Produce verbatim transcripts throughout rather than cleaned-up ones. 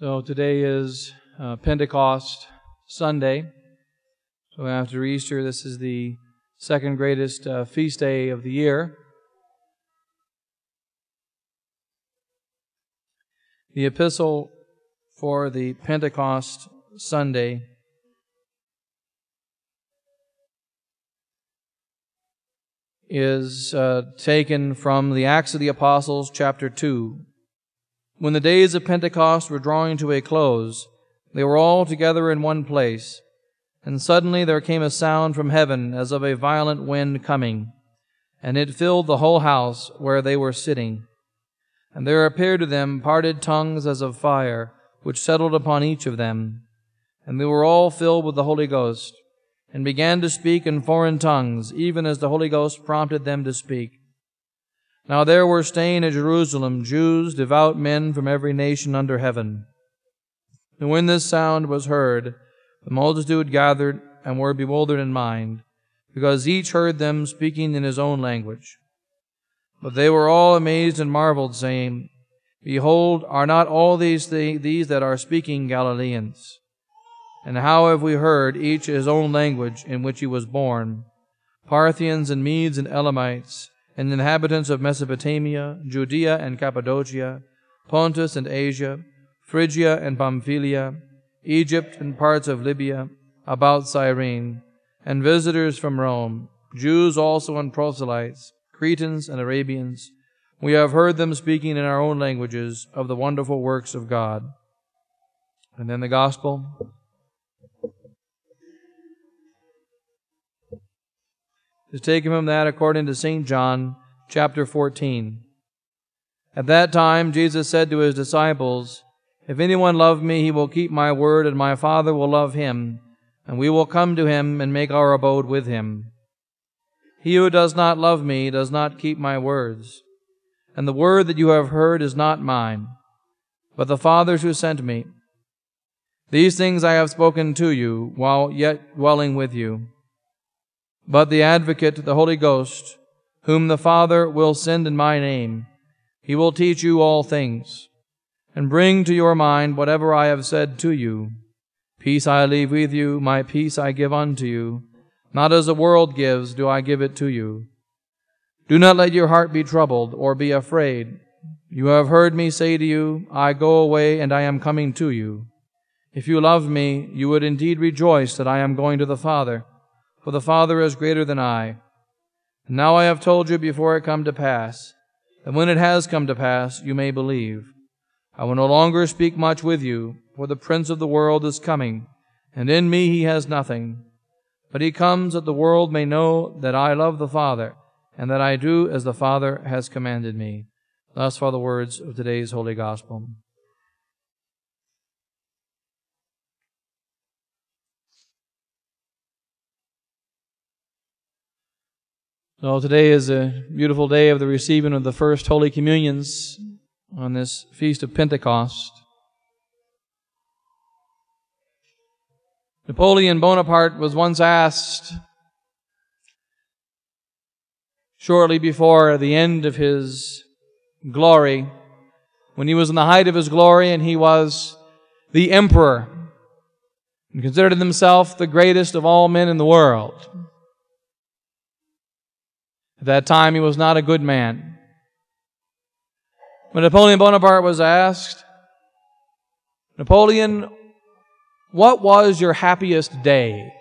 So today is uh, Pentecost Sunday. So after Easter, this is the second greatest uh, feast day of the year. The epistle for the Pentecost Sunday is uh, taken from the Acts of the Apostles, chapter two. When the days of Pentecost were drawing to a close, they were all together in one place, and suddenly there came a sound from heaven as of a violent wind coming, and it filled the whole house where they were sitting. And there appeared to them parted tongues as of fire, which settled upon each of them. And they were all filled with the Holy Ghost, and began to speak in foreign tongues, even as the Holy Ghost prompted them to speak. Now there were staying at Jerusalem Jews, devout men from every nation under heaven. And when this sound was heard, the multitude gathered and were bewildered in mind, because each heard them speaking in his own language. But they were all amazed and marveled, saying, Behold, are not all these th- these that are speaking Galileans? And how have we heard, each his own language in which he was born? Parthians and Medes and Elamites, and inhabitants of Mesopotamia, Judea and Cappadocia, Pontus and Asia, Phrygia and Pamphylia, Egypt and parts of Libya, about Cyrene, and visitors from Rome, Jews also and proselytes, Cretans and Arabians. We have heard them speaking in our own languages of the wonderful works of God. And then the Gospel. is taken from that according to Saint John, chapter fourteen. At that time Jesus said to his disciples, If anyone love me, he will keep my word, and my Father will love him, and we will come to him and make our abode with him. He who does not love me does not keep my words, and the word that you have heard is not mine, but the Father's who sent me. These things I have spoken to you while yet dwelling with you. But the Advocate, the Holy Ghost, whom the Father will send in my name, he will teach you all things, and bring to your mind whatever I have said to you. Peace I leave with you, my peace I give unto you. Not as the world gives do I give it to you. Do not let your heart be troubled, or be afraid. You have heard me say to you, I go away, and I am coming to you. If you loved me, you would indeed rejoice that I am going to the Father, for the Father is greater than I. And now I have told you before it come to pass, that when it has come to pass, you may believe. I will no longer speak much with you, for the prince of the world is coming, and in me he has nothing. But he comes that the world may know that I love the Father, and that I do as the Father has commanded me. Thus far the words of today's Holy Gospel. So today is a beautiful day of the receiving of the first Holy Communions on this Feast of Pentecost. Napoleon Bonaparte was once asked, shortly before the end of his glory, when he was in the height of his glory and he was the emperor and considered himself the greatest of all men in the world. At that time, he was not a good man. When Napoleon Bonaparte was asked, Napoleon, what was your happiest day?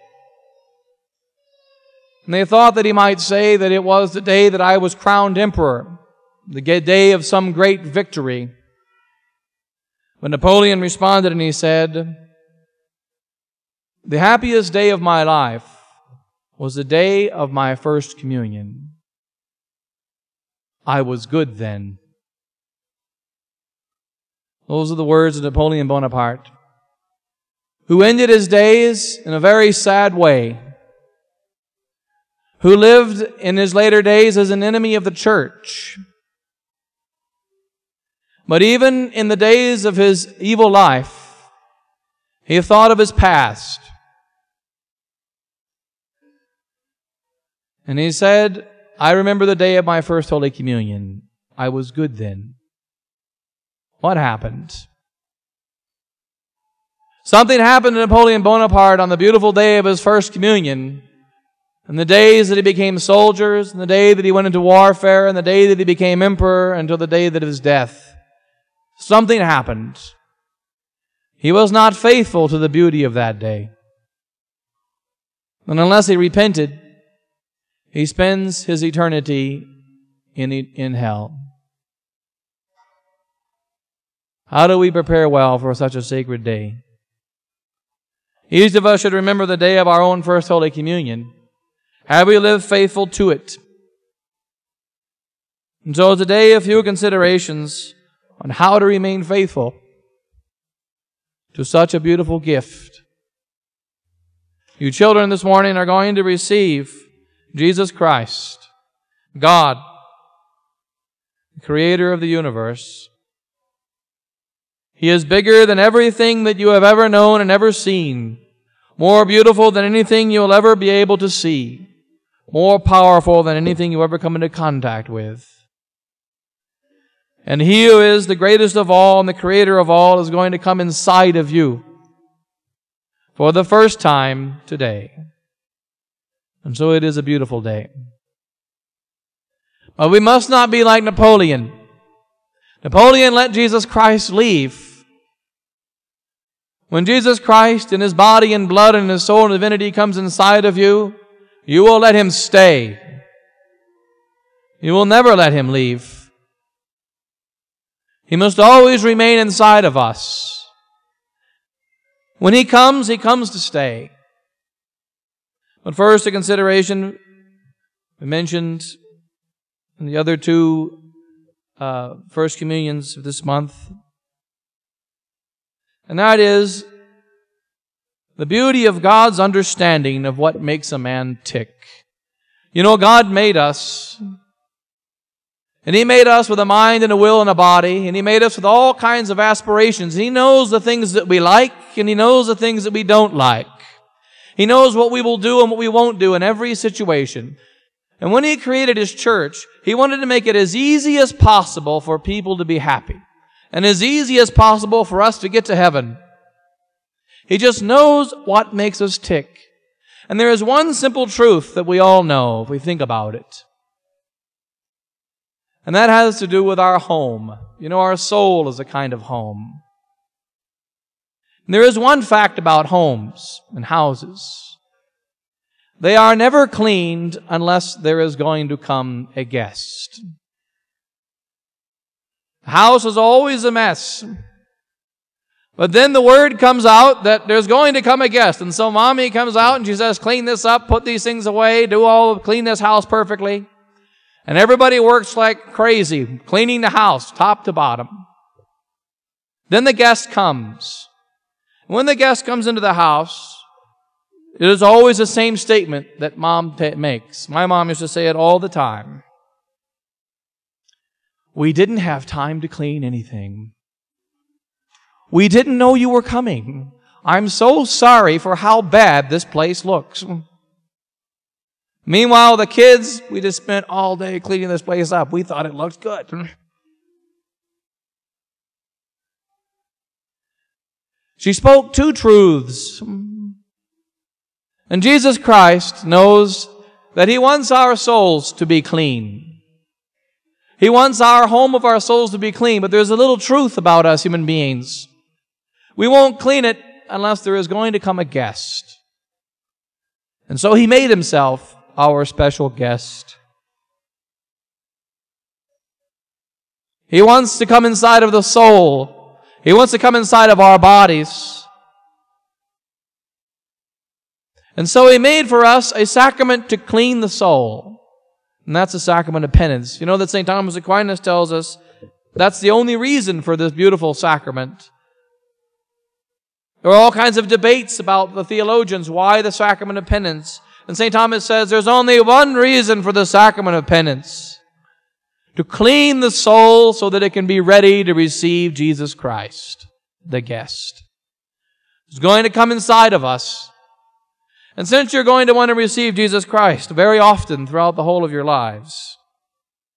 And they thought that he might say that it was the day that I was crowned emperor, the day of some great victory. But Napoleon responded and he said, the happiest day of my life was the day of my first communion. I was good then. Those are the words of Napoleon Bonaparte, who ended his days in a very sad way, who lived in his later days as an enemy of the church. But even in the days of his evil life, he thought of his past. And he said, I remember the day of my first Holy Communion. I was good then. What happened? Something happened to Napoleon Bonaparte on the beautiful day of his first communion, and the days that he became soldiers, and the day that he went into warfare, and the day that he became emperor, until the day of his death. Something happened. He was not faithful to the beauty of that day. And unless he repented, he spends his eternity in, in hell. How do we prepare well for such a sacred day? Each of us should remember the day of our own First Holy Communion. Have we lived faithful to it? And so today, a few considerations on how to remain faithful to such a beautiful gift. You children this morning are going to receive Jesus Christ, God, the Creator of the universe. He is bigger than everything that you have ever known and ever seen, more beautiful than anything you will ever be able to see, more powerful than anything you ever come into contact with. And He who is the greatest of all and the Creator of all is going to come inside of you for the first time today. And so it is a beautiful day. But we must not be like Napoleon. Napoleon let Jesus Christ leave. When Jesus Christ in His body and blood and His soul and divinity comes inside of you, you will let Him stay. You will never let Him leave. He must always remain inside of us. When He comes, He comes to stay. But first, a consideration we mentioned in the other two uh, First Communions of this month. And that is the beauty of God's understanding of what makes a man tick. You know, God made us, and He made us with a mind and a will and a body, and He made us with all kinds of aspirations. He knows the things that we like, and He knows the things that we don't like. He knows what we will do and what we won't do in every situation. And when He created His church, He wanted to make it as easy as possible for people to be happy, and as easy as possible for us to get to heaven. He just knows what makes us tick. And there is one simple truth that we all know if we think about it. And that has to do with our home. You know, our soul is a kind of home. And there is one fact about homes and houses. They are never cleaned unless there is going to come a guest. The house is always a mess. But then the word comes out that there's going to come a guest. And so mommy comes out and she says, clean this up, put these things away, do all, clean this house perfectly. And everybody works like crazy, cleaning the house, top to bottom. Then the guest comes. When the guest comes into the house, it is always the same statement that mom t- makes. My mom used to say it all the time. We didn't have time to clean anything. We didn't know you were coming. I'm so sorry for how bad this place looks. Meanwhile, the kids, we just spent all day cleaning this place up. We thought it looked good. She spoke two truths. And Jesus Christ knows that He wants our souls to be clean. He wants our home of our souls to be clean, but there's a little truth about us human beings. We won't clean it unless there is going to come a guest. And so He made Himself our special guest. He wants to come inside of the soul. He wants to come inside of our bodies. And so He made for us a sacrament to clean the soul. And that's the sacrament of penance. You know that Saint Thomas Aquinas tells us that's the only reason for this beautiful sacrament. There are all kinds of debates about the theologians, why the sacrament of penance. And Saint Thomas says there's only one reason for the sacrament of penance. To clean the soul so that it can be ready to receive Jesus Christ, the guest. He's going to come inside of us. And since you're going to want to receive Jesus Christ very often throughout the whole of your lives,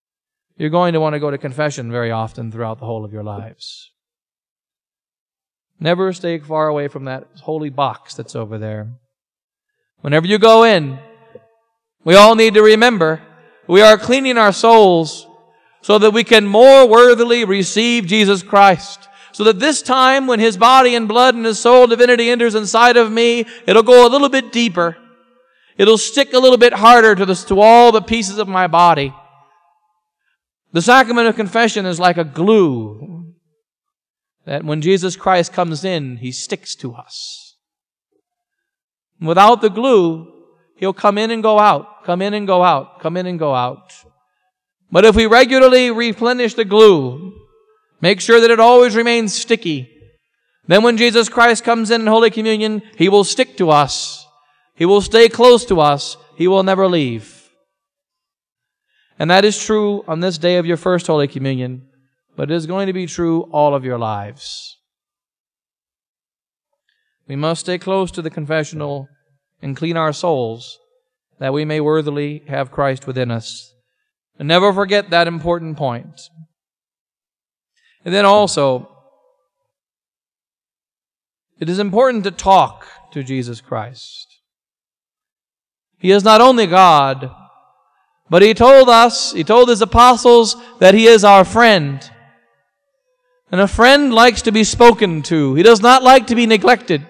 you're going to want to go to confession very often throughout the whole of your lives. Never stay far away from that holy box that's over there. Whenever you go in, we all need to remember we are cleaning our souls so that we can more worthily receive Jesus Christ. So that this time when His body and blood and His soul divinity enters inside of me, it'll go a little bit deeper. It'll stick a little bit harder to, this, to all the pieces of my body. The sacrament of confession is like a glue that when Jesus Christ comes in, He sticks to us. Without the glue, He'll come in and go out, come in and go out, come in and go out. But if we regularly replenish the glue, make sure that it always remains sticky, then when Jesus Christ comes in in Holy Communion, He will stick to us. He will stay close to us. He will never leave. And that is true on this day of your first Holy Communion, but it is going to be true all of your lives. We must stay close to the confessional and clean our souls that we may worthily have Christ within us. And never forget that important point. And then also, it is important to talk to Jesus Christ. He is not only God, but He told us, He told His apostles that He is our friend. And a friend likes to be spoken to. He does not like to be neglected.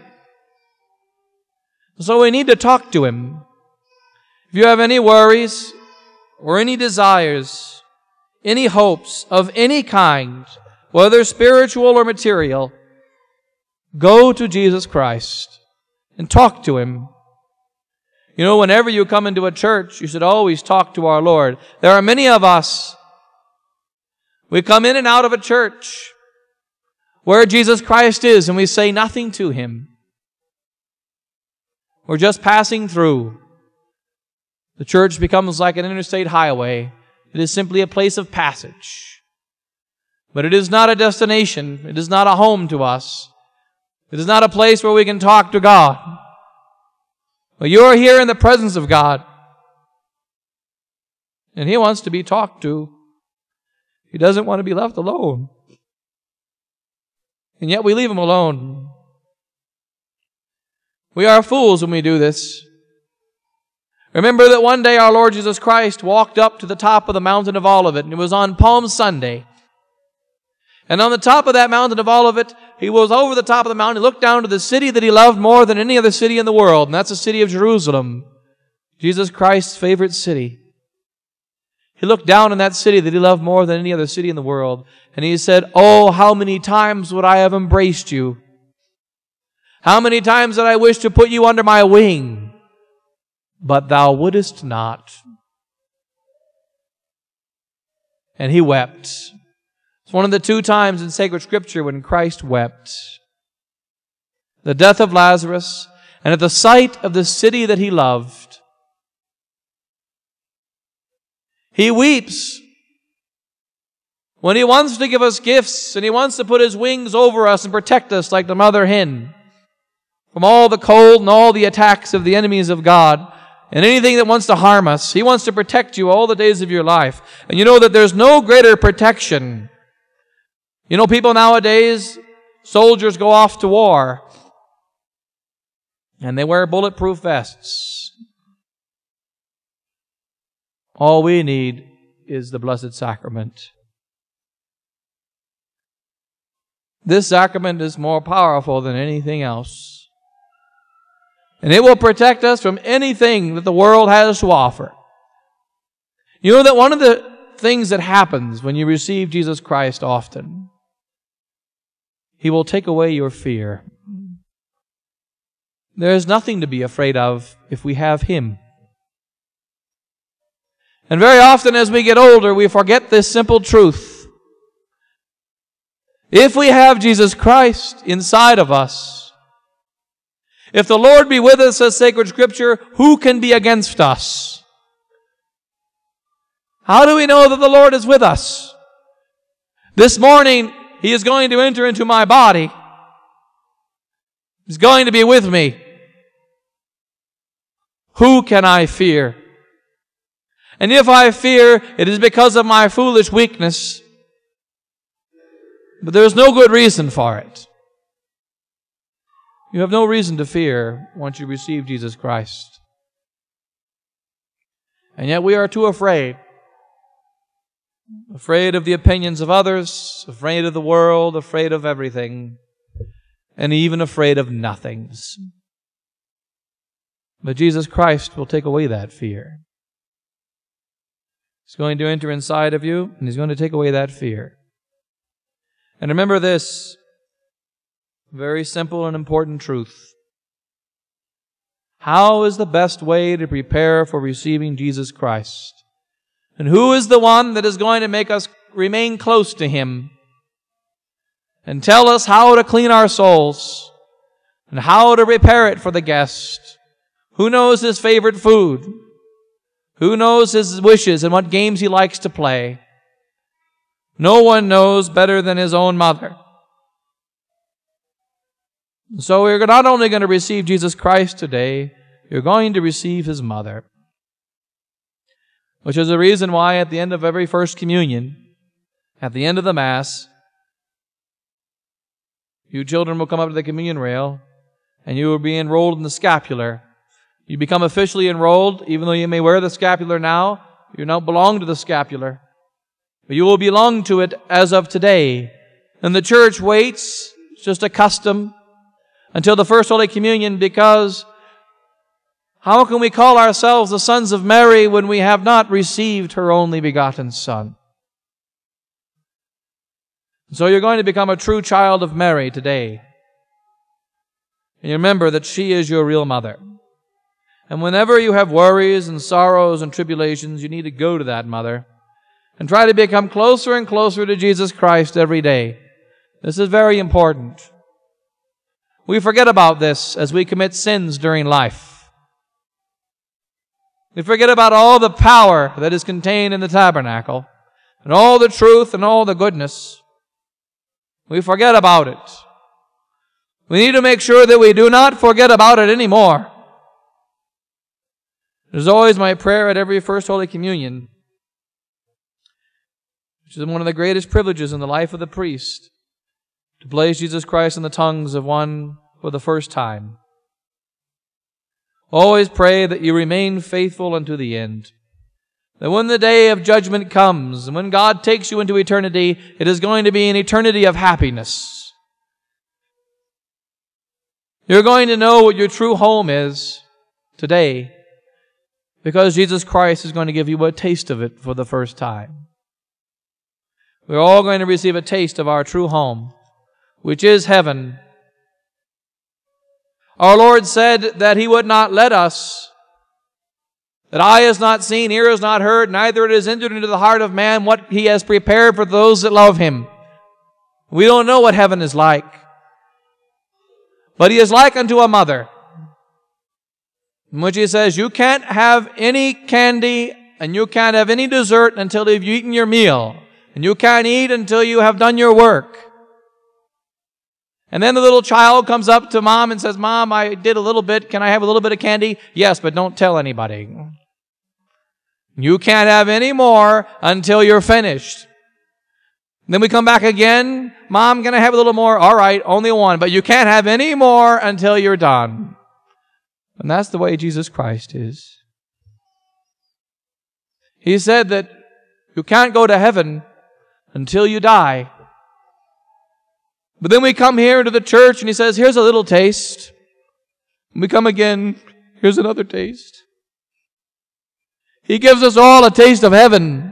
So we need to talk to Him. If you have any worries or any desires, any hopes of any kind, whether spiritual or material, go to Jesus Christ and talk to Him. You know, whenever you come into a church, you should always talk to our Lord. There are many of us, we come in and out of a church where Jesus Christ is and we say nothing to Him. We're just passing through. The church becomes like an interstate highway. It is simply a place of passage. But it is not a destination. It is not a home to us. It is not a place where we can talk to God. But you are here in the presence of God. And He wants to be talked to. He doesn't want to be left alone. And yet we leave Him alone. We are fools when we do this. Remember that one day our Lord Jesus Christ walked up to the top of the mountain of Olivet, and it was on Palm Sunday. And on the top of that mountain of Olivet, He was over the top of the mountain. He looked down to the city that He loved more than any other city in the world, and that's the city of Jerusalem, Jesus Christ's favorite city. He looked down in that city that He loved more than any other city in the world, and He said, "Oh, how many times would I have embraced you? How many times did I wish to put you under my wing? But thou wouldest not." And He wept. It's one of the two times in sacred Scripture when Christ wept. The death of Lazarus, and at the sight of the city that He loved. He weeps when He wants to give us gifts, and He wants to put His wings over us and protect us like the mother hen from all the cold and all the attacks of the enemies of God. And anything that wants to harm us, He wants to protect you all the days of your life. And you know that there's no greater protection. You know, people nowadays, soldiers go off to war, and they wear bulletproof vests. All we need is the Blessed Sacrament. This sacrament is more powerful than anything else. And it will protect us from anything that the world has to offer. You know that one of the things that happens when you receive Jesus Christ often, He will take away your fear. There is nothing to be afraid of if we have Him. And very often as we get older, we forget this simple truth. If we have Jesus Christ inside of us, if the Lord be with us, says sacred Scripture, who can be against us? How do we know that the Lord is with us? This morning, He is going to enter into my body. He's going to be with me. Who can I fear? And if I fear, it is because of my foolish weakness. But there is no good reason for it. You have no reason to fear once you receive Jesus Christ. And yet we are too afraid. Afraid of the opinions of others, afraid of the world, afraid of everything, and even afraid of nothings. But Jesus Christ will take away that fear. He's going to enter inside of you, and He's going to take away that fear. And remember this very simple and important truth. How is the best way to prepare for receiving Jesus Christ? And who is the one that is going to make us remain close to Him and tell us how to clean our souls and how to prepare it for the guest? Who knows his favorite food? Who knows his wishes and what games he likes to play? No one knows better than his own mother. So we're not only going to receive Jesus Christ today, you're going to receive His mother. Which is the reason why at the end of every First Communion, at the end of the Mass, you children will come up to the communion rail and you will be enrolled in the scapular. You become officially enrolled, even though you may wear the scapular now, you don't belong to the scapular. But you will belong to it as of today. And the church waits, it's just a custom, until the First Holy Communion, because how can we call ourselves the sons of Mary when we have not received her only begotten Son? So you're going to become a true child of Mary today. And you remember that she is your real mother. And whenever you have worries and sorrows and tribulations, you need to go to that mother and try to become closer and closer to Jesus Christ every day. This is very important. We forget about this as we commit sins during life. We forget about all the power that is contained in the tabernacle and all the truth and all the goodness. We forget about it. We need to make sure that we do not forget about it anymore. It is always my prayer at every First Holy Communion, which is one of the greatest privileges in the life of the priest, to place Jesus Christ in the tongues of one for the first time. Always pray that you remain faithful unto the end. That when the day of judgment comes, and when God takes you into eternity, it is going to be an eternity of happiness. You're going to know what your true home is today, because Jesus Christ is going to give you a taste of it for the first time. We're all going to receive a taste of our true home, which is heaven. Our Lord said that He would not let us, that eye has not seen, ear has not heard, neither it has entered into the heart of man what He has prepared for those that love Him. We don't know what heaven is like. But He is like unto a mother, in which He says, you can't have any candy and you can't have any dessert until you've eaten your meal. And you can't eat until you have done your work. And then the little child comes up to mom and says, Mom, I did a little bit. Can I have a little bit of candy? Yes, but don't tell anybody. You can't have any more until you're finished. Then we come back again. Mom, can I have a little more? All right, only one. But you can't have any more until you're done. And that's the way Jesus Christ is. He said that you can't go to heaven until you die. But then we come here into the church and He says, here's a little taste. And we come again, here's another taste. He gives us all a taste of heaven.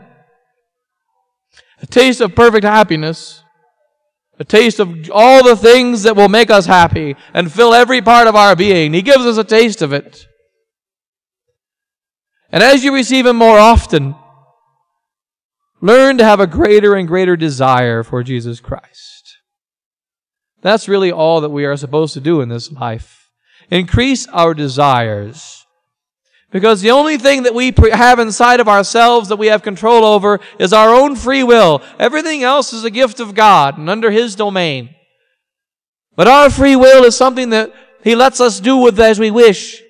A taste of perfect happiness. A taste of all the things that will make us happy and fill every part of our being. He gives us a taste of it. And as you receive Him more often, learn to have a greater and greater desire for Jesus Christ. That's really all that we are supposed to do in this life. Increase our desires. Because the only thing that we have inside of ourselves that we have control over is our own free will. Everything else is a gift of God and under His domain. But our free will is something that He lets us do with as we wish.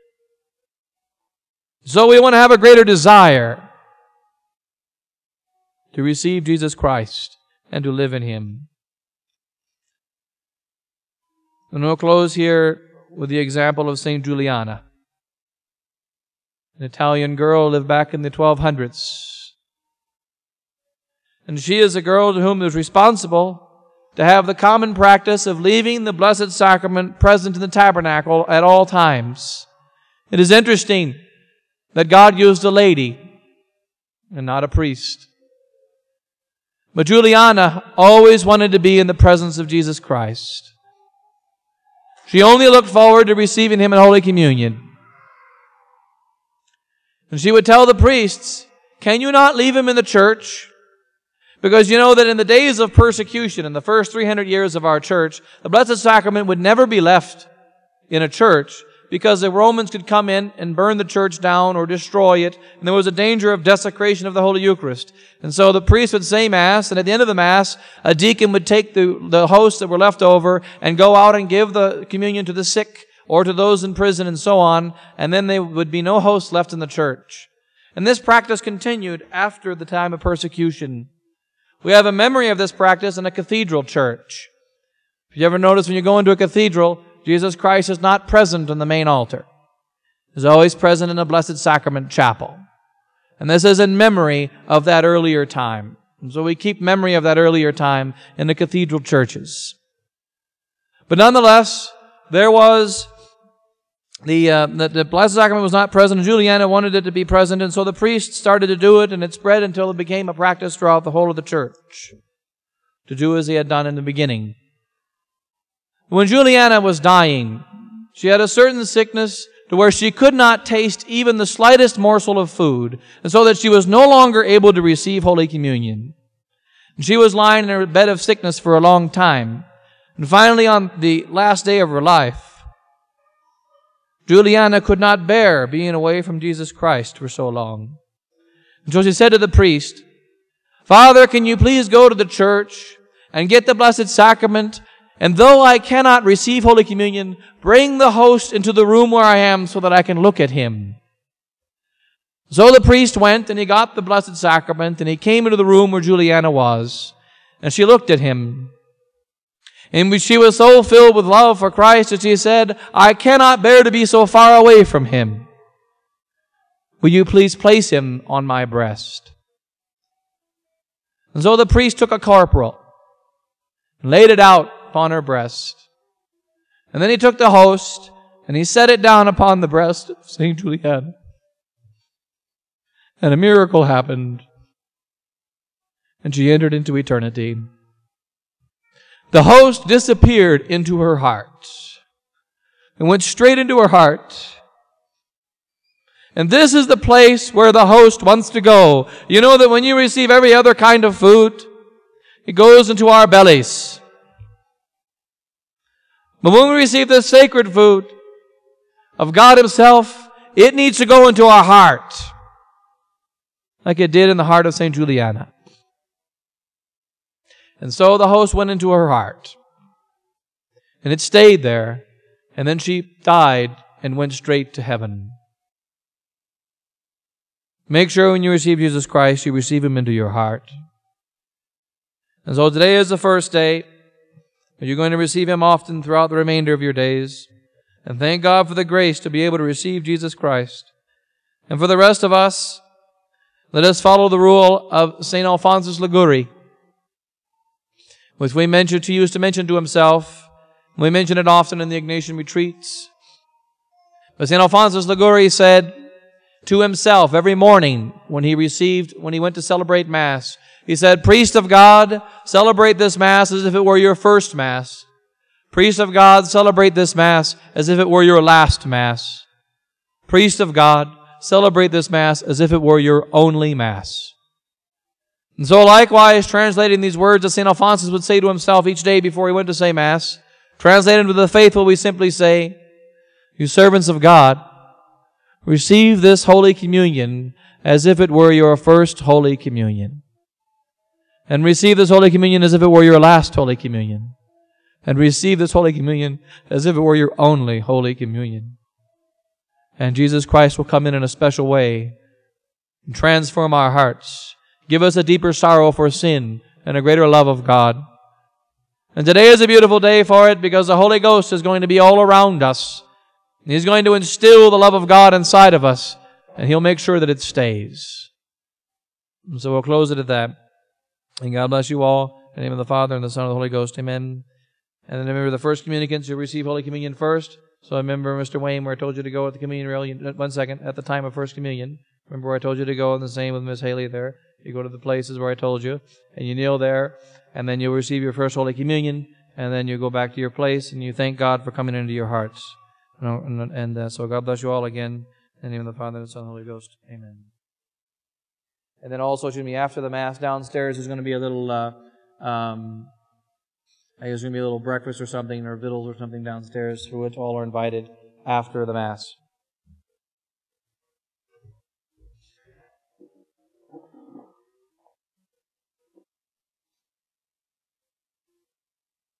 So we want to have a greater desire to receive Jesus Christ and to live in Him. And we'll close here with the example of Saint Juliana, an Italian girl lived back in the twelve hundreds. And she is a girl to whom it was responsible to have the common practice of leaving the Blessed Sacrament present in the tabernacle at all times. It is interesting that God used a lady and not a priest. But Juliana always wanted to be in the presence of Jesus Christ. She only looked forward to receiving Him in Holy Communion. And she would tell the priests, "Can you not leave Him in the church? Because you know that in the days of persecution, in the first three hundred years of our church, the Blessed Sacrament would never be left in a church because the Romans could come in and burn the church down or destroy it, and there was a danger of desecration of the Holy Eucharist. And so the priest would say Mass, and at the end of the Mass, a deacon would take the, the hosts that were left over and go out and give the communion to the sick or to those in prison and so on, and then there would be no hosts left in the church. And this practice continued after the time of persecution. We have a memory of this practice in a cathedral church. If you ever notice when you go into a cathedral, Jesus Christ is not present on the main altar. He's always present in a Blessed Sacrament chapel. And this is in memory of that earlier time. And so we keep memory of that earlier time in the cathedral churches. But nonetheless, there was the, uh, the, the Blessed Sacrament was not present, and Juliana wanted it to be present, and so the priest started to do it, and it spread until it became a practice throughout the whole of the church, to do as he had done in the beginning. When Juliana was dying, she had a certain sickness to where she could not taste even the slightest morsel of food, and so that she was no longer able to receive Holy Communion. And she was lying in her bed of sickness for a long time. And finally, on the last day of her life, Juliana could not bear being away from Jesus Christ for so long. And so she said to the priest, "Father, can you please go to the church and get the Blessed Sacrament? And though I cannot receive Holy Communion, bring the host into the room where I am so that I can look at him." So the priest went and he got the Blessed Sacrament and he came into the room where Juliana was. And she looked at him. And she was so filled with love for Christ that she said, "I cannot bear to be so far away from Him. Will you please place Him on my breast?" And so the priest took a corporal and laid it out upon her breast. And then he took the host and he set it down upon the breast of Saint Juliana. And a miracle happened. And she entered into eternity. The host disappeared into her heart and went straight into her heart. And this is the place where the host wants to go. You know that when you receive every other kind of food, it goes into our bellies. But when we receive this sacred food of God Himself, it needs to go into our heart, like it did in the heart of Saint Juliana. And so the host went into her heart, and it stayed there, and then she died and went straight to heaven. Make sure when you receive Jesus Christ, you receive Him into your heart. And so today is the first day. You're going to receive Him often throughout the remainder of your days. And thank God for the grace to be able to receive Jesus Christ. And for the rest of us, let us follow the rule of Saint Alphonsus Liguori, which we mentioned, he used to mention to himself. We mention it often in the Ignatian retreats. But Saint Alphonsus Liguori said to himself every morning when he received, when he went to celebrate Mass, he said, "Priest of God, celebrate this Mass as if it were your first Mass. Priest of God, celebrate this Mass as if it were your last Mass. Priest of God, celebrate this Mass as if it were your only Mass." And so likewise, translating these words that Saint Alphonsus would say to himself each day before he went to say Mass, translated with the faithful, we simply say, "You servants of God, receive this Holy Communion as if it were your first Holy Communion. And receive this Holy Communion as if it were your last Holy Communion. And receive this Holy Communion as if it were your only Holy Communion." And Jesus Christ will come in in a special way and transform our hearts, give us a deeper sorrow for sin and a greater love of God, And today is a beautiful day for it because the Holy Ghost is going to be all around us. He's going to instill the love of God inside of us, and He'll make sure that it stays. And so we'll close it at that. And God bless you all. In the name of the Father, and the Son, and the Holy Ghost. Amen. And then remember, the first communicants who receive Holy Communion first. So remember, Mister Wayne, where I told you to go at the communion rail. One second, at the time of First Communion. Remember where I told you to go, and the same with Miss Haley there. You go to the places where I told you, and you kneel there, and then you'll receive your first Holy Communion, and then you go back to your place, and you thank God for coming into your hearts. And, and, and uh, so God bless you all again. In the name of the Father, and the Son, and the Holy Ghost. Amen. And then also, excuse me, after the Mass downstairs, there's going to be a little, uh, um, I guess there's going to be a little breakfast or something, or victuals or something downstairs, for which all are invited after the Mass.